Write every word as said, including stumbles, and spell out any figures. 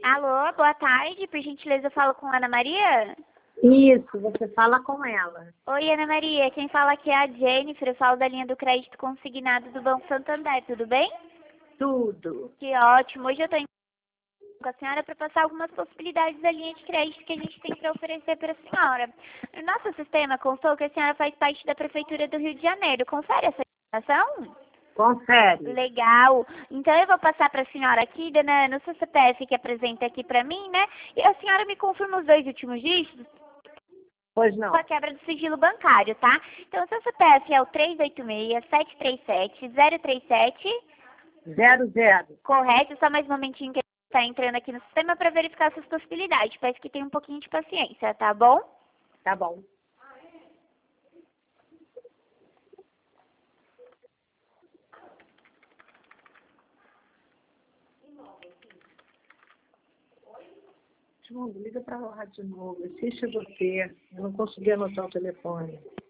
Alô, boa tarde. Por gentileza, eu falo com a Ana Maria? Isso, você fala com ela. Oi, Ana Maria. Quem fala aqui é a Jennifer. Eu falo da linha do crédito consignado do Banco Santander. Tudo bem? Tudo. Que ótimo. Hoje eu estou com a senhora para passar algumas possibilidades da linha de crédito que a gente tem para oferecer para a senhora. No nosso sistema constou que a senhora faz parte da Prefeitura do Rio de Janeiro. Confere essa informação? Confere. Legal. Então eu vou passar para a senhora aqui, dona, no seu C P F que apresenta aqui para mim, né? E a senhora me confirma os dois últimos dígitos Pois não. com a quebra do sigilo bancário, tá? Então o seu C P F é o três oito seis, sete três sete, zero três sete. Zero, zero. Correto? Só mais um momentinho que está entrando aqui no sistema para verificar suas possibilidades. Peço que tenha um pouquinho de paciência, tá bom? Tá bom. João, liga para lá de novo. Assiste você. Eu não consegui anotar o telefone.